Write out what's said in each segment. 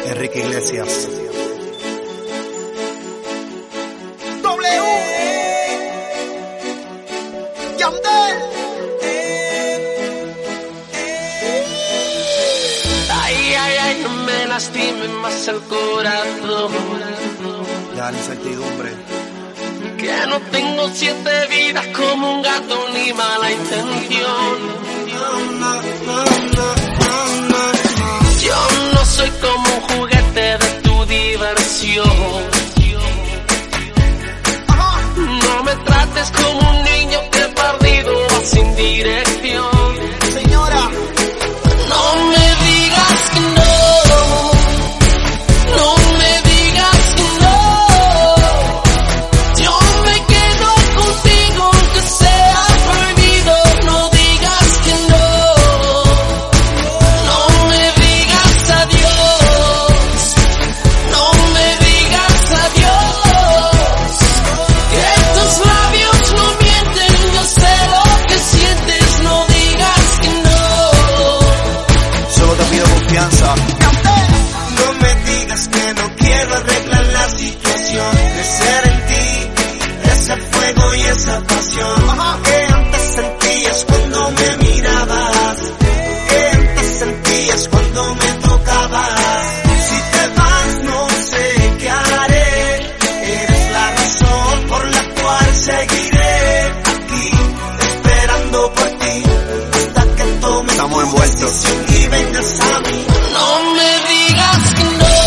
Enrique Iglesias. Yandel. Ay, ay, ay, no me lastime más el corazón. Ya la incertidumbre. Que no tengo 7 vidas como un gato ni mala intención. Yo no soy como un juguete de tu diversión. No me trates como un niño que perdido va sin dirección. Señora, no me digas que no. No me digas que no. Yo me quedo contigo aunque sea prohibido. No digas que no. No me digas adiós. No me digas adiós. Que tus labios no mienten. Yo sé lo que sientes. No digas que no. Solo te pido confianza. no me digas que no quiero arreglar la situación. Crecer en ti, ese fuego y esa pasión que antes sentías cuando me mirabas, que antes sentías cuando me tocabas. Si te vas no sé qué haré, eres la razón por la cual seguiré aquí, esperando por ti, hasta que tomes Estamos tu envueltos. decisión y vengas a mí. No me digas que no.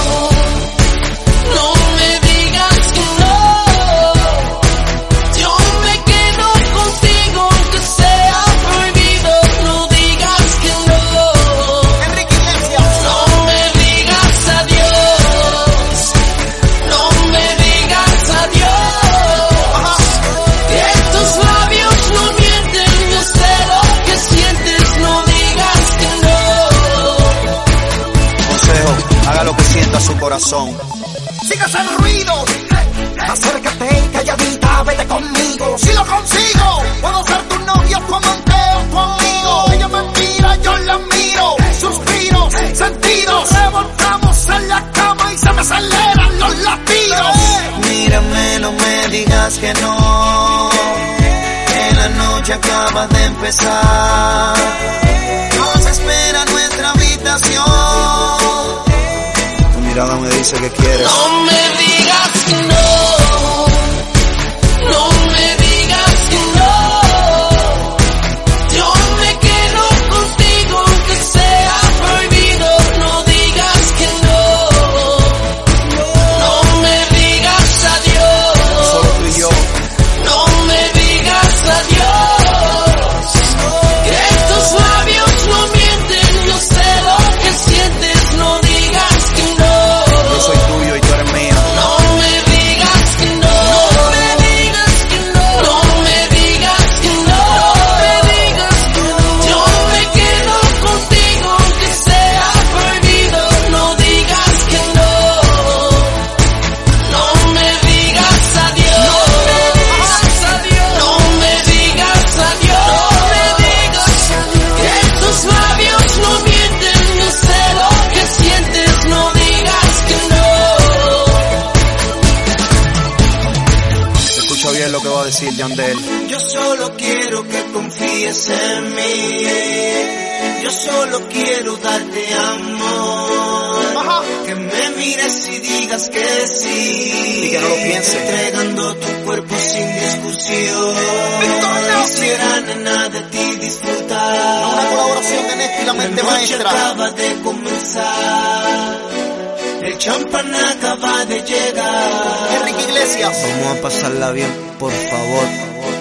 No me digas que no. Yo me quedo contigo aunque sea prohibido. No digas que no. Enrique Iglesias. No me digas adiós. No me digas adiós. Que tus labios no mienten. Yo sé lo que sientes. No digas que no. Consejo, haga lo que sienta su corazón. Sigas el ruido, acércate calladita, vete conmigo. Si lo consigo, puedo ser tu novio, tu amante o tu amigo. Ella me mira, yo la miro, suspiros, sentidos. Revolcamos en la cama y se me aceleran los latidos. Mírame, no me digas que no. Que la noche acaba de empezar. Nos espera nuestra habitación. Tu mirada me dice que quieres. No me digas que no. No me digas que no. Yo me quedo contigo aunque sea prohibido. No digas que no. No me digas adiós. Solo tú y yo. No me digas adiós. Que tus labios no mienten. Yo sé lo que sientes. No digas que no. Yo soy tuyo y tú eres mía. No me digas que no. No me digas que no. No me digas que no. No me digas que no. Yo me quedo contigo aunque sea prohibido. No digas que no. No me digas adiós. No me digas adiós. No me digas que tus labios no mienten. Yo sé lo que sientes. No digas que no. Escucha bien lo que va a decir Yandel. Yo solo quiero que confíes en mí. Yo solo quiero darte amor. Que me mires y digas que sí. Y que no lo piense. Entregando tu cuerpo sin discusión. Quisiera, nena, de ti disfrutar. Una colaboración de Néstor y la mente noche maestra. acaba de comenzar. El champán acaba de llegar. Enrique Iglesias. Vamos a pasarla bien, por favor.